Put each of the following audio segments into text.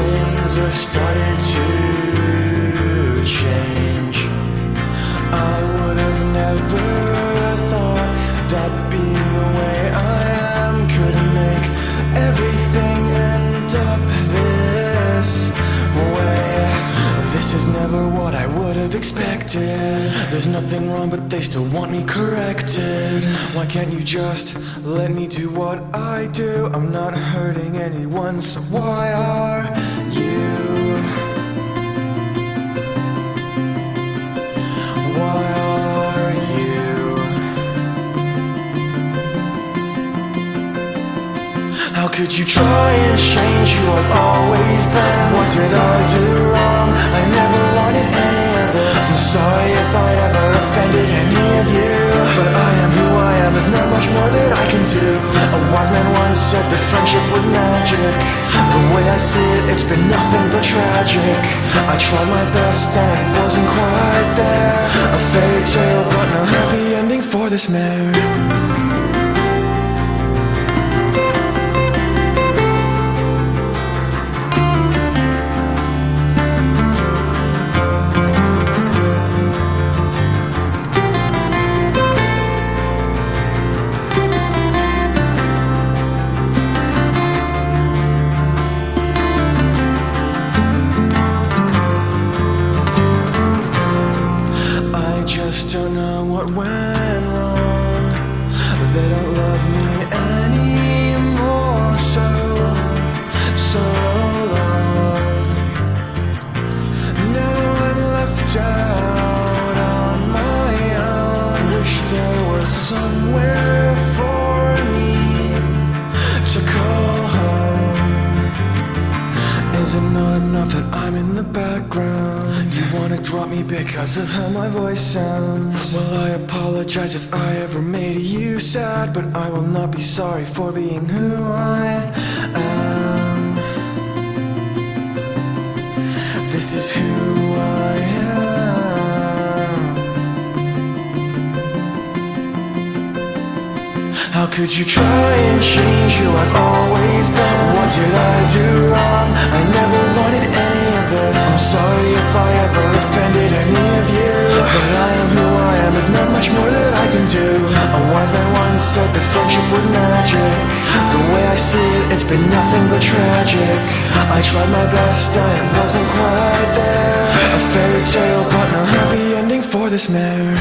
things have started to change. I would have never thought that being the way I am could make everything end up this way. This is never what I would have expected. There's nothing wrong, but they still want me corrected. Why can't you just let me do what I do? I'm not hurting anyone, so why are you? Why are you? How could you try and change who I've always been? What did I do wrong? I never wanted any of this. I'm sorry if I ever offended any of you, but I am who I am, there's not much more that I can do. A wise man once said that friendship was magic. The way I see it, it's been nothing but tragic. I tried my best and it wasn't quite there. A fairy tale, but no happy ending for this mare. Just don't know what went wrong. They don't love me anymore. So long. Now I'm left out on my own. Wish there was somewhere for me to call home. Is it not enough that I'm in the background? You wanna drop me because of how my voice sounds? Well, I apologize if I ever made you sad, but I will not be sorry for being who I am. This is who I am. How could you try and change who I've always been? What did I do wrong? I never wanted any of this. I'm sorry if I ever offended any of you, but I am who I am, there's not much more that I can do. A wise man once said that friendship was magic. The way I see it, it's been nothing but tragic. I tried my best and it wasn't quite there. A fairy tale, but no happy ending for this mare.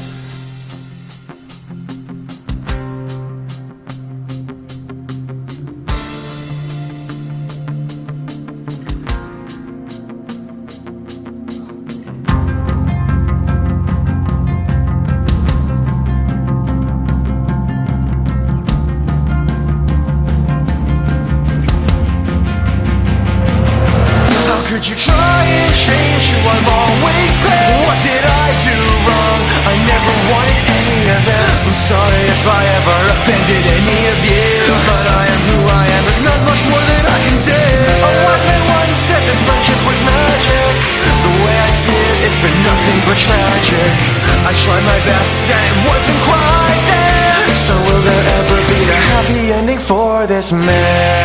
Could you try and change who I've always been? What did I do wrong? I never wanted any of this. I'm sorry if I ever offended any of you, but I am who I am, there's not much more that I can do. A wise man once said that friendship was magic. The way I see it, it's been nothing but tragic. I tried my best and it wasn't quite there. So will there ever be a happy ending for this man?